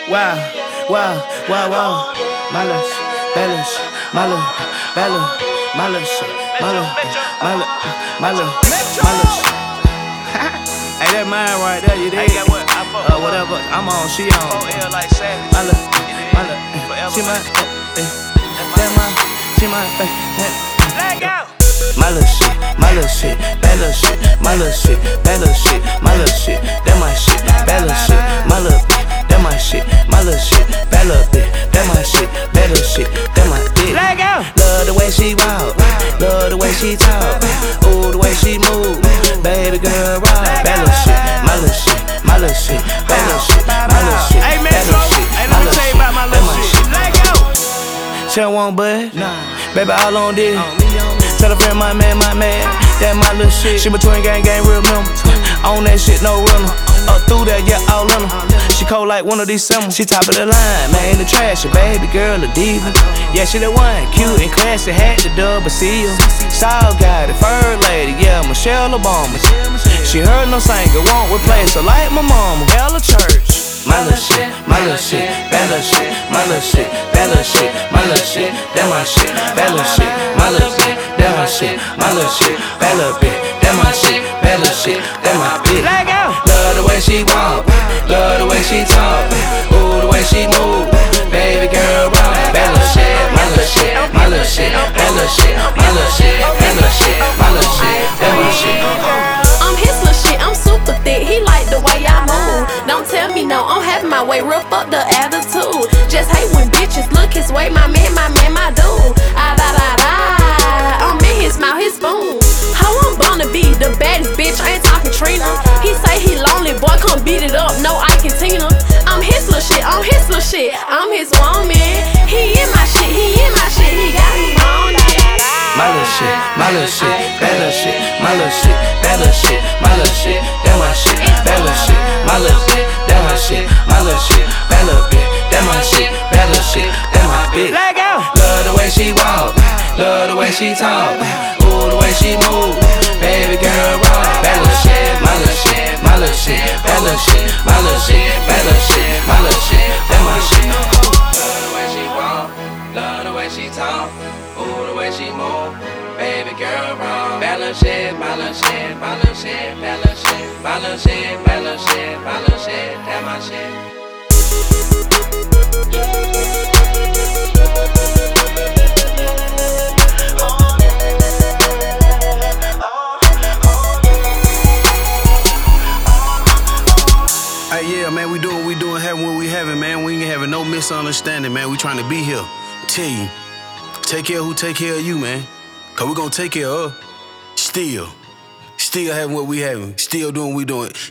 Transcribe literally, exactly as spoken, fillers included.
Wow, wow, wow, wow. My love, balance, my love, balance, my love, my love, my love, my love, my love. Hey, that mine right there, you dig? Uh, whatever, I'm on, she on. My love, my love, she mine, that mine, she mine, let go. My little shit, my little shit, bad little shit, my little shit, bad little shit, my little shit, that my shit, bad little shit, my little bitch, that my shit, my little shit, bad little bitch, that my shit, bad little shit, that my bitch. Love the way she walk, love the way she talk, ooh the way she move, baby girl rock. Bad little shit, my little shit, my little shit, bad little shit, my little shit, bad little shit, my little shit, that my shit. She don't want bud, baby all on this. Tell a friend, my man, my man, that my little shit. She between gang, gang, real member. On that shit, no rental. Up through that, yeah, all in her. She cold like one of these summers. She top of the line, man, the trash. A baby girl, a diva. Yeah, she the one, cute and classy. Had the double seal. Saul got it, first lady, yeah, Michelle Obama. She heard no singer, won't replace her like my mama. Ella Church. My little shit, my little shit, bad little shit, my little shit, bad little shit, my little shit, that my shit, bad little shit, my little shit, that my shit, my little shit, bad little bit, that my shit, bad little shit, that my bitch. Love the way she walk, love the way she talk, ooh the way she move, baby girl rock. Bad little shit, my little shit, my little shit, bad little shit, my little shit, bad little shit, my little shit, that my shit. I'm his little shit, I'm super thick, he like the way I move. Don't tell me no, I'm having my way, real fuck the attitude. Just hate when bitches look his way, my man, my man, my dude. Ah da da da, I'm in his mouth, his spoon. How I'm gonna be the baddest bitch, I ain't talking Trina. He say he lonely, boy, come beat it up, no I can Tina. I'm his little shit, I'm his little shit, I'm his woman. He in my shit, he in my shit, he got me on it. My little shit, my little shit, bad little shit, my little shit, bad little shit, my little shit, that my shit, bad little shit, my little shit, that my shit, my little shit, bad little bit, that my shit, bad little shit, that my bitch. Love the way she walk, love the way she talk, ooh the way she move, baby girl rock. Bad little shit, my little shit, my little shit, bad little shit, my little shit, bad little shit, my little shit, that my shit. Love the way she walk, love the way she talk, ooh the way she move, baby girl rock. Bad little shit, my little shit, my little shit, bad little shit, my little shit, bad little shit, my little shit, that my shit. Hey, yeah, man, we doing, we doing, having what we having, man. We ain't having no misunderstanding, man. We trying to be here. Tell you, take care of who take care of you, man. Cause we gonna take care of her. Still, still having what we having. Still doing what we doing.